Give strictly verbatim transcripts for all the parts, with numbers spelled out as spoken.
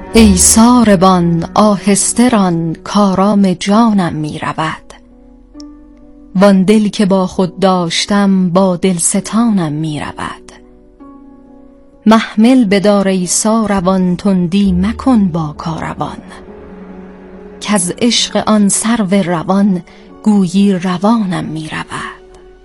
ای ساربان آهسته ران کآرام جانم می رود، وان دل که با خود داشتم با دلستانم می رود. محمل بدار ای ساروان تندی مکن با کاروان، کز عشق آن سرو روان گویی روانم می رود.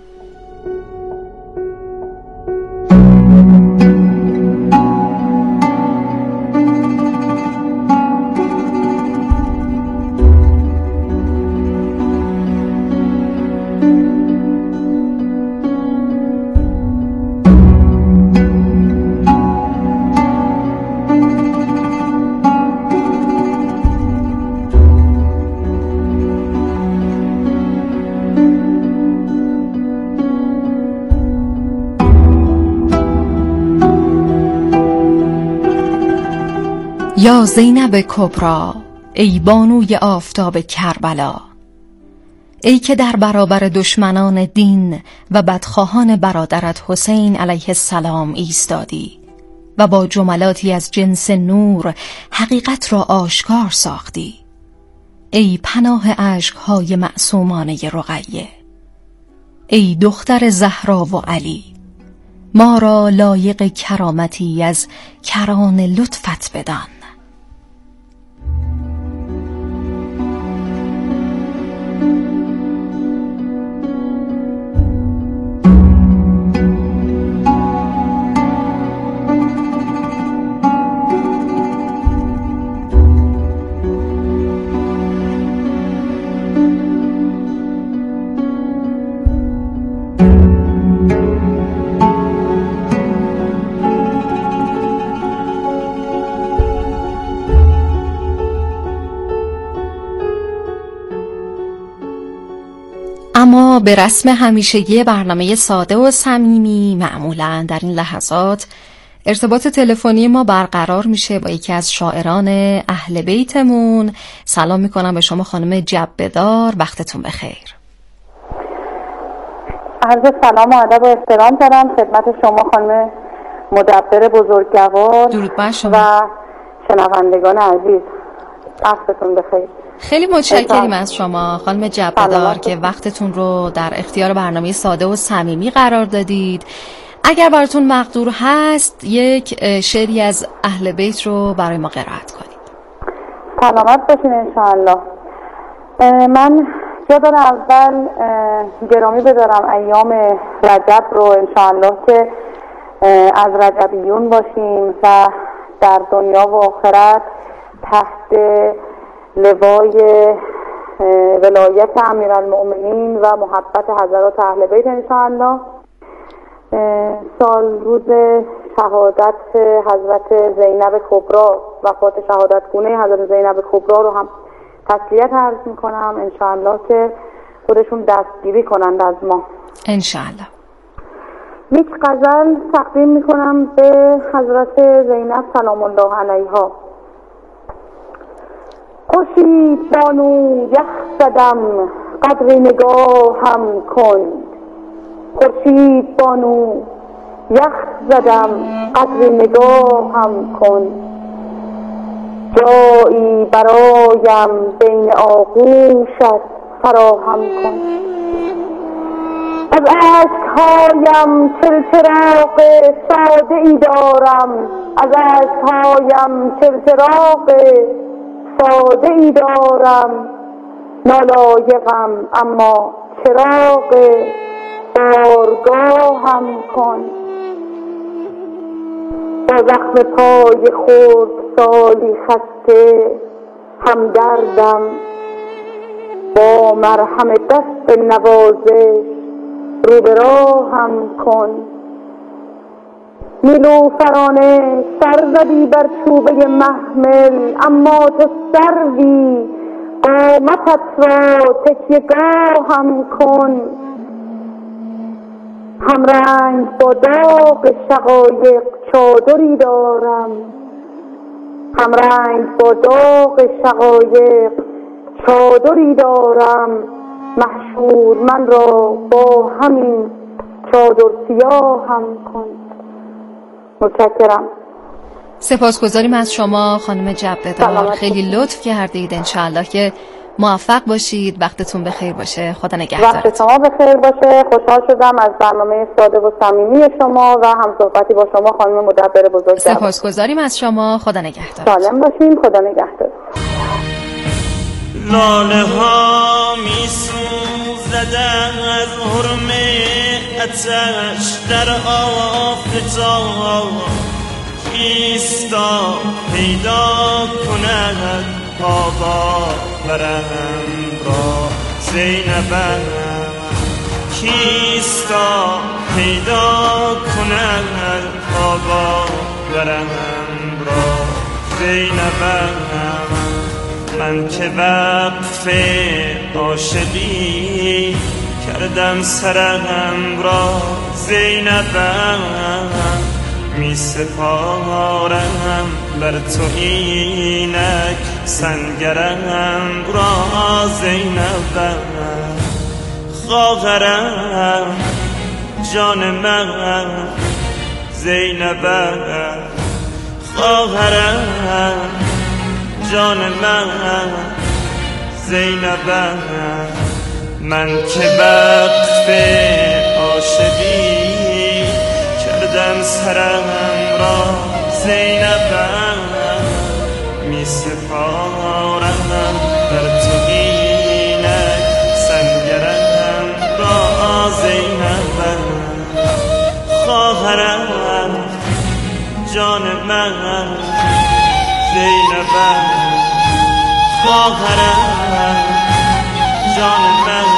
یا زینب کبری، ای بانوی آفتاب کربلا، ای که در برابر دشمنان دین و بدخواهان برادرت حسین علیه السلام ایستادی و با جملاتی از جنس نور حقیقت را آشکار ساختی. ای پناه اشک‌های معصومانه رقیه، ای دختر زهرا و علی، ما را لایق کرامتی از کران لطفت بدان. اما به رسم همیشگی برنامه ساده و صمیمی معمولاً در این لحظات ارتباط تلفنی ما برقرار میشه با یکی از شاعران اهل بیتمون. سلام میکنم به شما خانم جبه‌دار، وقتتون بخیر. عرض سلام و ادب و احترام دارم خدمت شما خانم مدبر بزرگوار. درود بر شما و شنوندگان عزیز، وقتتون بخیر. خیلی متشکریم از شما خانم جبه‌دار که وقتتون رو در اختیار برنامه ساده و صمیمی قرار دادید. اگر براتون مقدور هست یک شعری از اهل بیت رو برای ما قرائت کنید. سلامت باشین انشاءالله. من جا داره اول گرامی بدارم ایام رجب رو انشاءالله که از رجبیون باشیم و در دنیا و آخرت تحت لوای ولایت امیرالمؤمنین و محبت حضرات اهل بیت انشاءالله. سال روز شهادت حضرت زینب کبری، وفات شهادت گونه حضرت زینب کبری رو هم تسلیت عرض میکنم انشاءالله که خودشون دستگیری کنند از ما انشاءالله. یک غزل تقدیم میکنم به حضرت زینب سلام الله علیها. خورشید بانو یخ زدم قدر نگاهم کن، خورشید بانو یخ زدم قدر نگاهم کن، جایی برایم بین آغوشت فراهم کن. از اشکهایم چلچراغ ساده ای دارم، از اشکهایم چلچراغ ساده ای دارم، نالایقم اما چراغ بارگاهم کن. با زخم پای خورد سالی خسته همدردم، با مرهم دست نوازش رو به راهم کن. نیلوفرانه سر زدی بر چوبه محمل، اما تو سروی قامتت را تکیه‌گاهم کن. همرنگ با داغ شقایق چادری دارم، همرنگ با داغ شقایق چادری دارم، محشور من را با همین چادر سیاهم کن. متشکرم. سپاسگزاریم از شما خانم جبه‌دار، خیلی لطف کردید. انشالله که موفق باشید. وقتتون بخیر باشه. خدا نگهدارتون. وقت شما بخیر باشه. خوشحال شدم از برنامه ساده و صمیمی شما و همصحبتی با شما خانم مدبر بزرگ. سپاسگزاریم از شما. خدا نگهدار. سالم باشین. خدا نگهدار. لاله ها می سوزدن از حرم آتش در آفتاب، کیستا پیدا کند پا برم را زینبم، کیستا پیدا کند پا برم را زینبم. من که وقف عاشقی کردم سرم را زینبم، می سپارم بر تو اینک سنگرم را زینبم. خواهرم جان من زینبم، خواهرم جان من زینبم. من که وقف عاشقی کردم سرم را زینبم، می سپارم بر تو اینک سنگرم را زینبم. خواهرم جان من زینبم، خواهرم جان من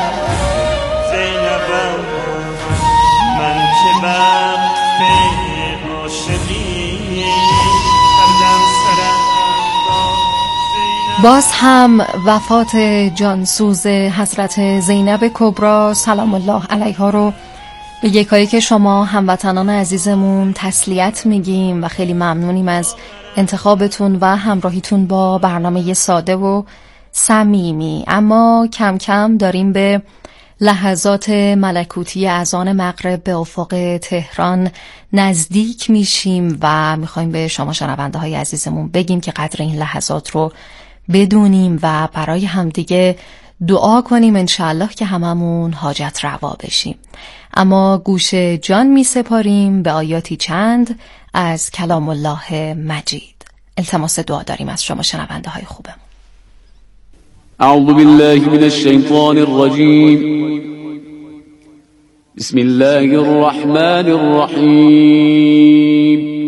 زینبم. من که وقف عاشقی کردم سرم را زینبم. باز هم وفات جانسوز حضرت زینب کبری سلام الله علیها رو به یکایی که شما هموطنان عزیزمون تسلیت میگیم و خیلی ممنونیم از انتخابتون و همراهیتون با برنامه ساده و صمیمی. اما کم کم داریم به لحظات ملکوتی اذان مغرب به افق تهران نزدیک میشیم و میخوایم به شما شنونده های عزیزمون بگیم که قدر این لحظات رو بدونیم و برای همدیگه دعا کنیم انشالله که هممون حاجت روا بشیم. اما گوش جان می سپاریم به آیاتی چند از کلام الله مجید. التماس دعا داریم از شما شنونده های خوبم. اعوذ بالله من الشیطان الرجیم. بسم الله الرحمن الرحیم.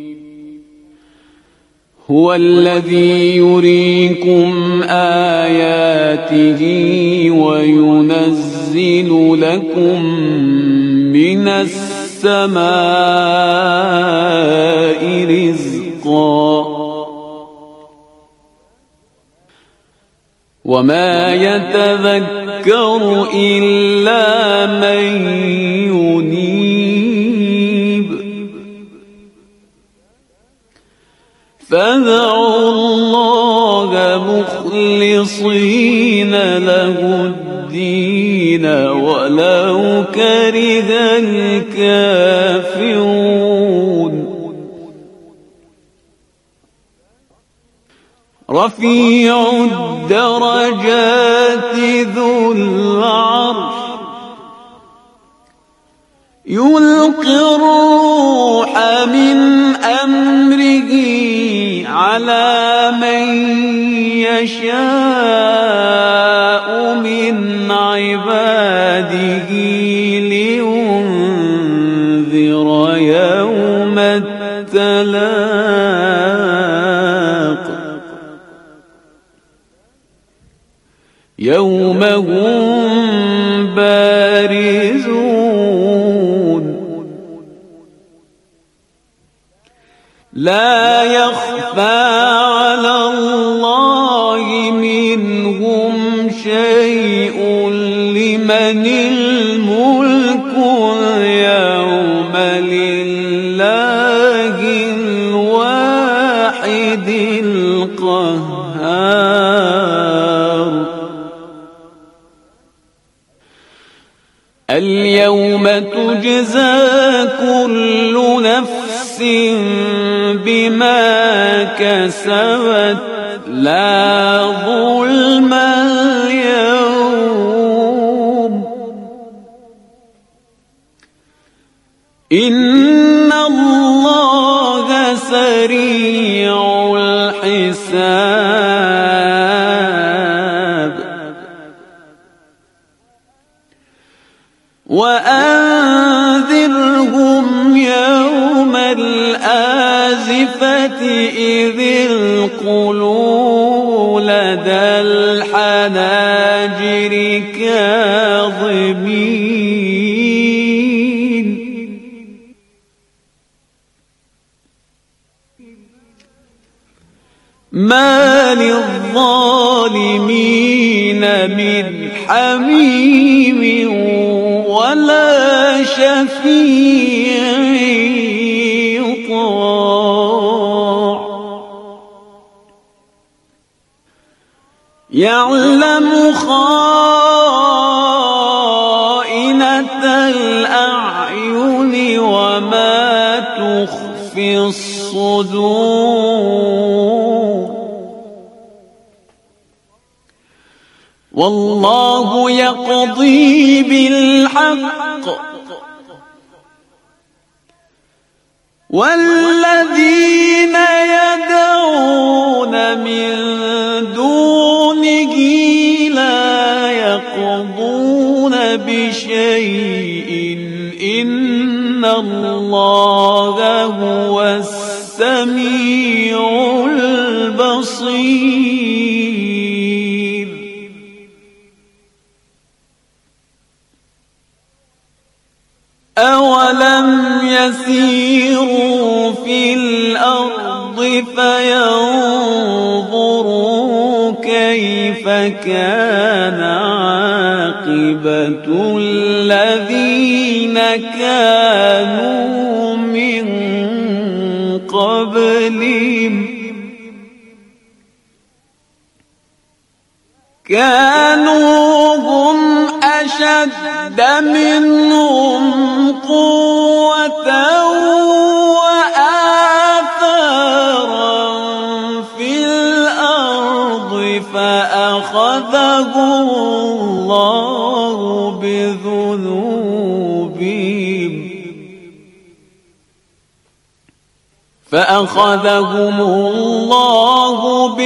هو الذي يريكم آياته وينزل لكم من السماء رزقا وما يتذكر إلا من ينيب فادعوا الله مخلصين له الدين ولو كره الكافرون رفيع الدرجات ذو العرش يلقي الروح من أمره على من يشاء من عباده لينذر يوم التلاق يوم هم بارزون لا يخفى على الله منهم شيء لمن الملك اليوم لله الواحد القهار اليوم تجزى كل نفس بما كسبت لا ظلم اليوم إن الله سريع الحساب وأنذرهم يوم الآزفة إذ القلوب لدى الحناجر كاظمين ما للظالمين من حميم ولا شفيع يطاع يعلم خائنة الأعين وما تخفي الصدور والله يقضي بالحق والذين يدعون من دونه لا يقضون بشيء إن الله هو السميع البصير أولم يسيروا في الأرض فينظروا كيف كان عاقبة الذين كانوا من قبلهم كانوا هم أشد منهم قوة وآثارا في الأرض فأخذهم الله بذنوبهم فأخذهم الله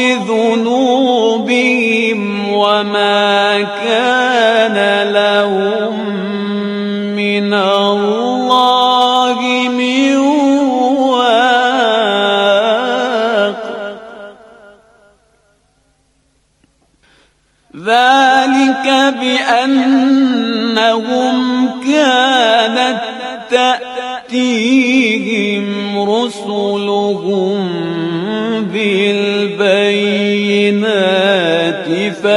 بذنوبهم وما كان لهم من الله من واق ذلك بأنهم كانت تأتيهم رسلهم بالبينات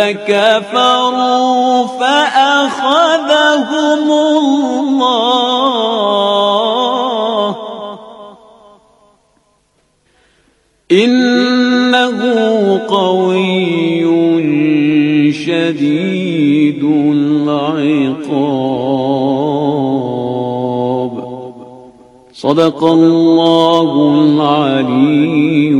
فكفروا فأخذهم الله إنه قوي شديد العقاب صدق الله العلي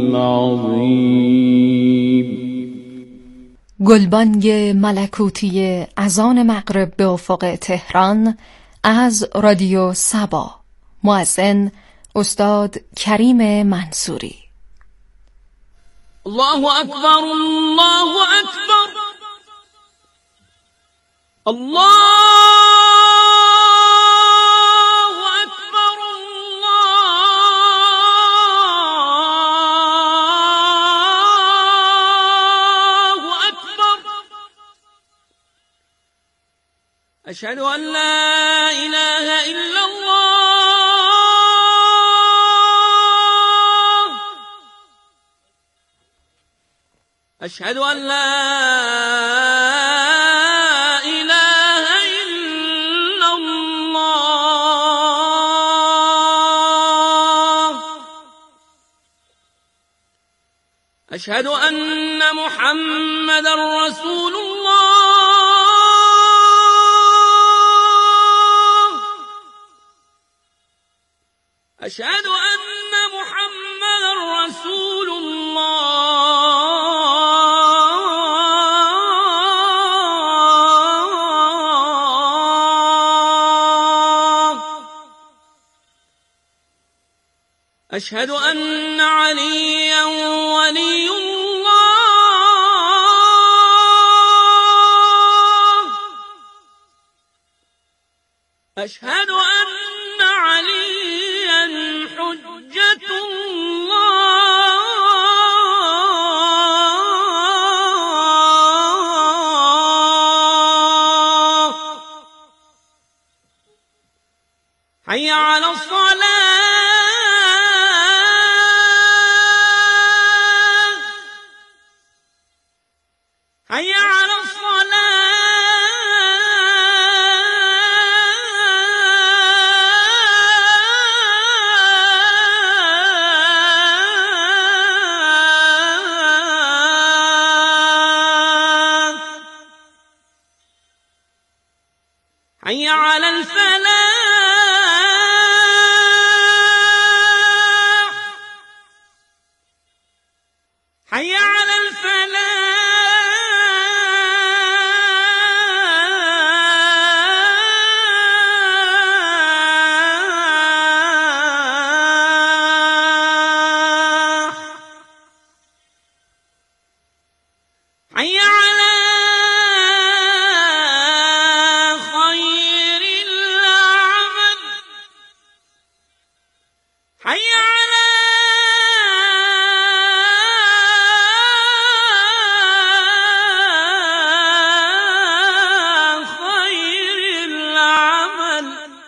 العظيم. گلبانگ ملکوتی اذان مغرب به افق تهران از رادیو سبا. مؤذن استاد کریم منصوری. الله اکبر الله اکبر الله أشهد أن لا إله إلا الله أشهد أن لا إله إلا الله أشهد أن محمدا رسول الله أشهد أن محمد رسول الله أشهد أن عليا ولي الله أشهد أن عليا حجة الله حي على الصلاة حي على الصلاة حي على الفلاح حي على الفلاح حي على خير العمل حي على خير العمل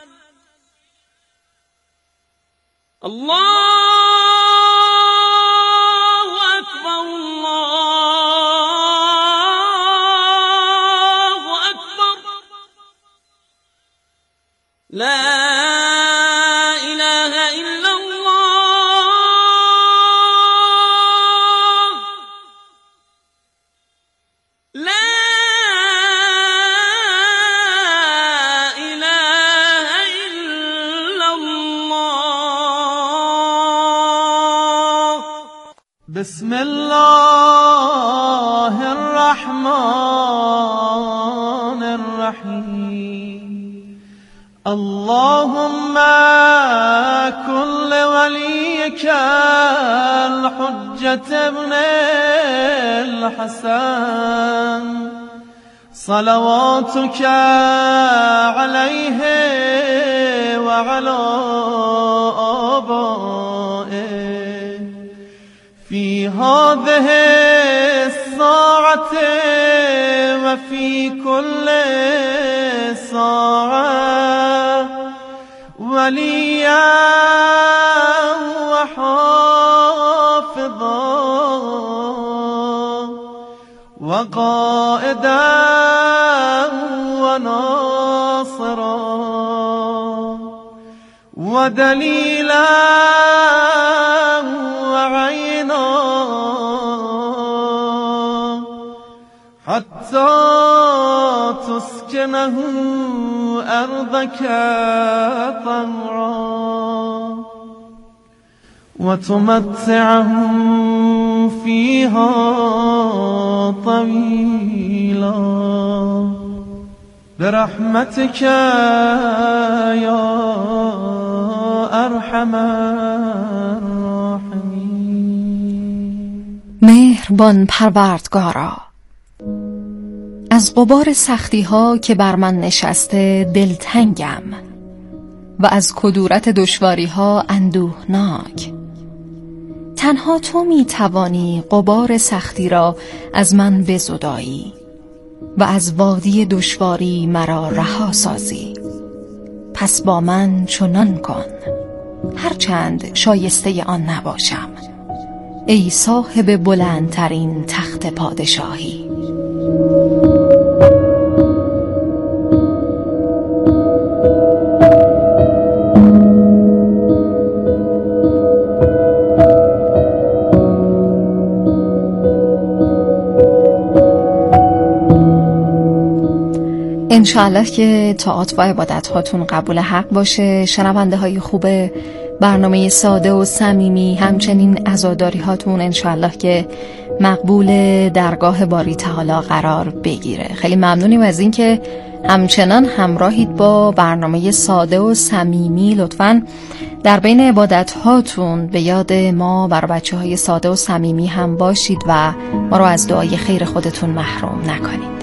الله أكبر الله أكبر لا إله إلا الله لا إله إلا الله بسم الله الرحمن الرحيم اللهم كن لوليك الحجة ابن الحسن صلواتك عليه وعلى آبائه في هذه الساعة وفي كل ساعة وليا وحافظا وقائدا وناصرا ودليلا وعينا حتى تسكنه أرضك طوعا وتمتعهم فيها طويلا برحمتك يا أرحم الراحمين. مهربان پروردگارا، از غبار سختی ها که بر من نشسته دلتنگم و از کدورت دشواری ها اندوهناک. تنها تو می توانی غبار سختی را از من بزدایی و از وادی دشواری مرا رها سازی. پس با من چنان کن، هرچند شایسته آن نباشم، ای صاحب بلندترین تخت پادشاهی. انشاءالله که طاعات و عبادت هاتون قبول حق باشه. شنونده های خوب برنامه ساده و صمیمی، همچنین عزاداری هاتون انشالله که مقبول درگاه باری تعالی قرار بگیره. خیلی ممنونیم از این که همچنان همراهید با برنامه ساده و صمیمی. لطفاً در بین عبادت هاتون به یاد ما برای بچه های ساده و صمیمی هم باشید و ما رو از دعای خیر خودتون محروم نکنید.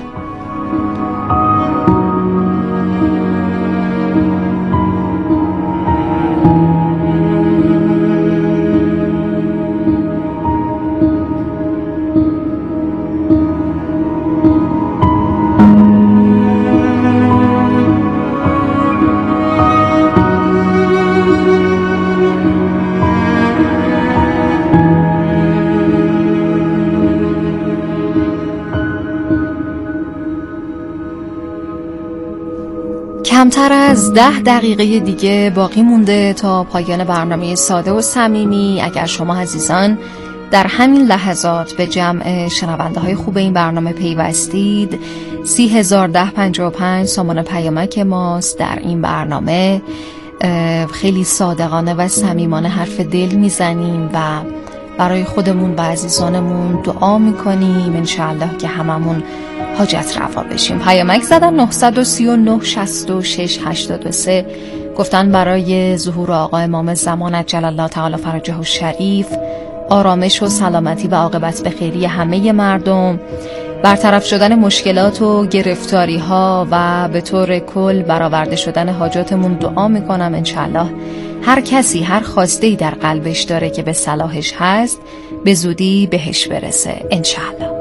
کمتر از ده دقیقه دیگه باقی مونده تا پایان برنامه ساده و صمیمی. اگر شما عزیزان در همین لحظات به جمع شنونده های خوب این برنامه پیوستید، سی هزار ده پنجاه و پنج سامان پیامک ماست. در این برنامه خیلی صادقانه و صمیمانه حرف دل میزنیم و برای خودمون و عزیزانمون دعا میکنیم انشاءالله که هممون حاجت رفا بشیم. پیامک زدن نه سه نه شصت و شش هشتاد و سه، گفتن برای ظهور آقا امام زمان عجل الله تعالی فرجه الشریف، آرامش و سلامتی و عاقبت به خیری همه مردم، برطرف شدن مشکلات و گرفتاری ها و به طور کل برآورده شدن حاجاتمون دعا میکنم انشالله هر کسی هر خواسته‌ای در قلبش داره که به صلاحش هست به زودی بهش برسه انشالله.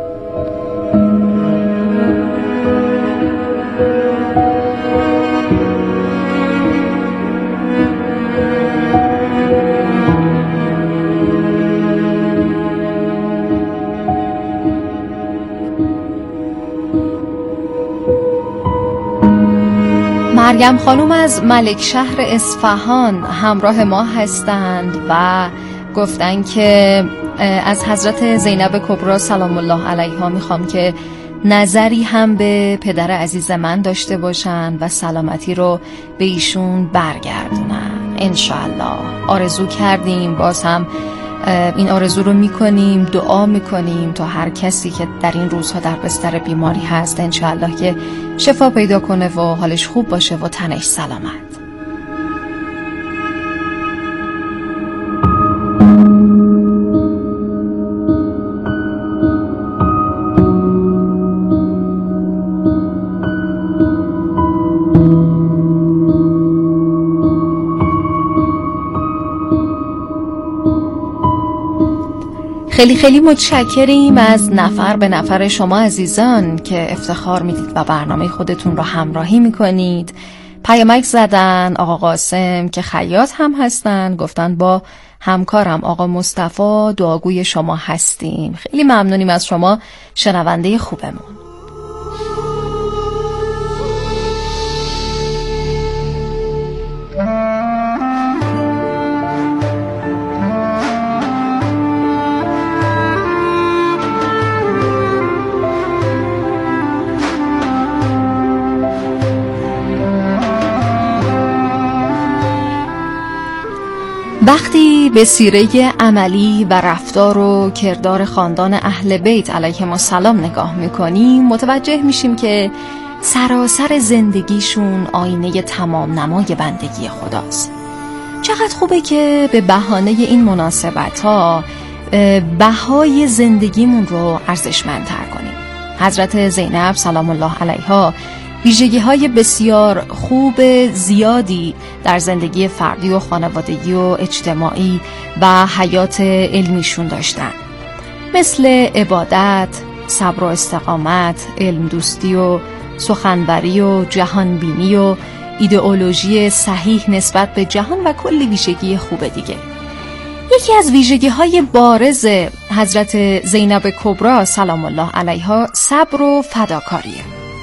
مریم خانوم از ملک شهر اصفهان همراه ما هستند و گفتن که از حضرت زینب کبرا سلام الله علیها میخوام که نظری هم به پدر عزیز من داشته باشن و سلامتی رو به ایشون برگردونن انشاءالله. آرزو کردیم، باز هم این آرزو رو میکنیم، دعا میکنیم تا هر کسی که در این روزها در بستر بیماری هست انشاءالله که شفا پیدا کنه و حالش خوب باشه و تنش سلامت. خیلی خیلی متشکریم از نفر به نفر شما عزیزان که افتخار میدید و برنامه خودتون رو همراهی میکنید. پیامک زدن آقا قاسم که خیاط هم هستن، گفتن با همکارم آقا مصطفی دعاگوی شما هستیم. خیلی ممنونیم از شما شنونده خوبمون. وقتی به سیره عملی و رفتار و کردار خاندان اهل بیت علیهم السلام نگاه میکنیم متوجه میشیم که سراسر زندگیشون آینه تمام نمای بندگی خداست. چقدر خوبه که به بهانه این مناسبت ها بهای زندگیمون رو ارزشمندتر کنیم. حضرت زینب سلام الله علیها ویژگی های بسیار خوب زیادی در زندگی فردی و خانوادگی و اجتماعی و حیات علمیشون داشتن، مثل عبادت، صبر و استقامت، علم دوستی و سخنوری و جهان بینی و ایدئولوژی صحیح نسبت به جهان و کلی ویژگی خوب دیگه. یکی از ویژگی های بارز حضرت زینب کبرا سلام الله علیها صبر و فداکاریه.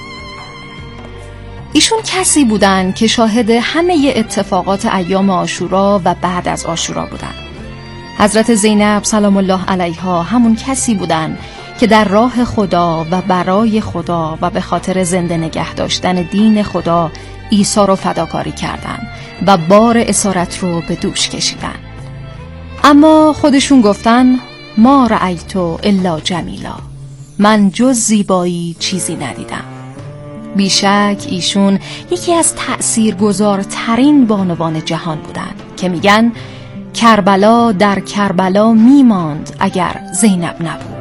ایشون کسی بودن که شاهد همه اتفاقات ایام عاشورا و بعد از عاشورا بودن. حضرت زینب سلام الله علیها همون کسی بودن که در راه خدا و برای خدا و به خاطر زنده نگه داشتن دین خدا ایثار و فداکاری کردند و بار اسارت رو به دوش کشیدن. اما خودشون گفتن ما رأیتو الا جمیلا، من جز زیبایی چیزی ندیدم. بیشک ایشون یکی از تأثیرگذارترین بانوان جهان بودن که میگن کربلا در کربلا میماند اگر زینب نبود.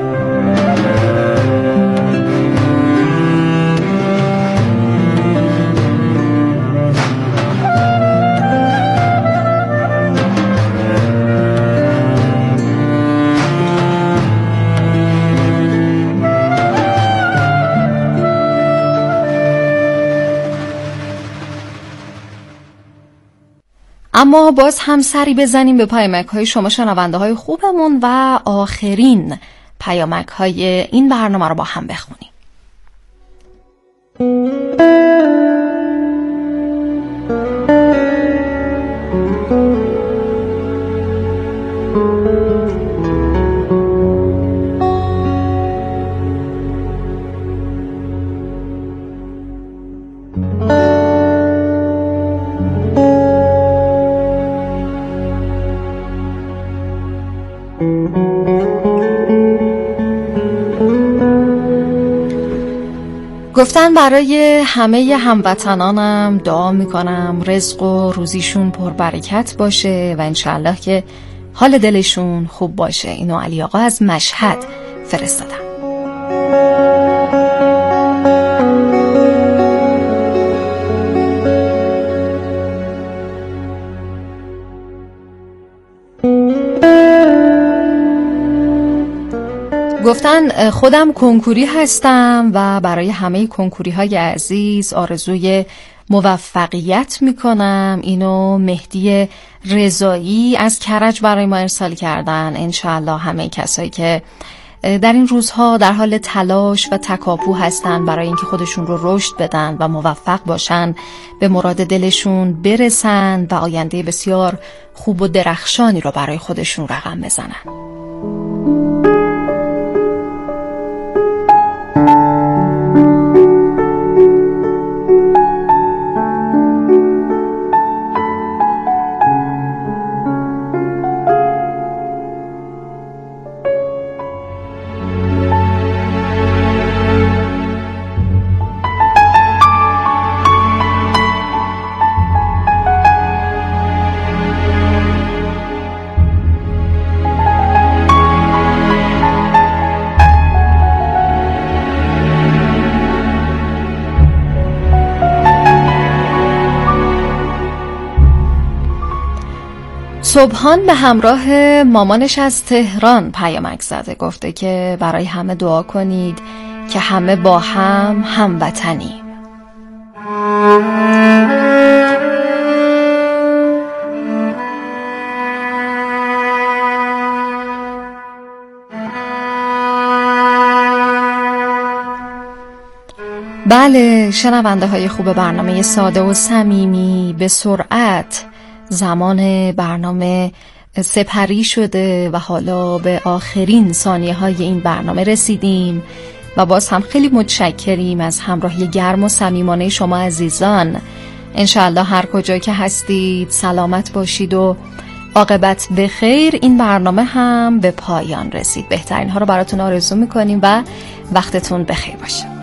اما باز هم سری بزنیم به پیامک های شما شنونده های خوبمون و آخرین پیامک های این برنامه رو با هم بخونیم. گفتن برای همه هموطنانم دعا میکنم رزق و روزیشون پربرکت باشه و انشالله که حال دلشون خوب باشه. اینو علی آقا از مشهد فرستادم. گفتن خودم کنکوری هستم و برای همه کنکوری های عزیز آرزوی موفقیت میکنم. اینو مهدی رضایی از کرج برای ما ارسال کردن. انشاءالله همه کسایی که در این روزها در حال تلاش و تکاپو هستن برای اینکه خودشون رو رشد بدن و موفق باشن، به مراد دلشون برسن و آینده بسیار خوب و درخشانی رو برای خودشون رقم بزنن. صبحان به همراه مامانش از تهران پیامک زده، گفته که برای همه دعا کنید که همه با هم هموطنیم. بله شنونده های خوب برنامه ساده و صمیمی، به سرعت زمان برنامه سپری شده و حالا به آخرین ثانیه های این برنامه رسیدیم و باز هم خیلی متشکریم از همراهی گرم و صمیمانه شما عزیزان. انشاءالله هر کجا که هستید سلامت باشید و عاقبت به خیر. این برنامه هم به پایان رسید. بهترین ها رو براتون آرزو میکنیم و وقتتون بخیر باشه.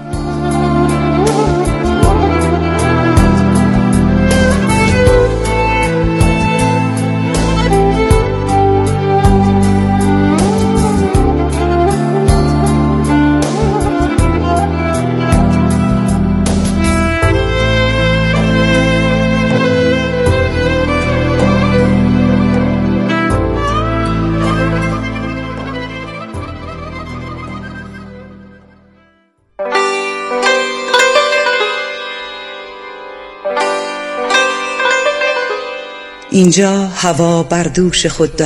اینجا هوا بر دوش خود دارد.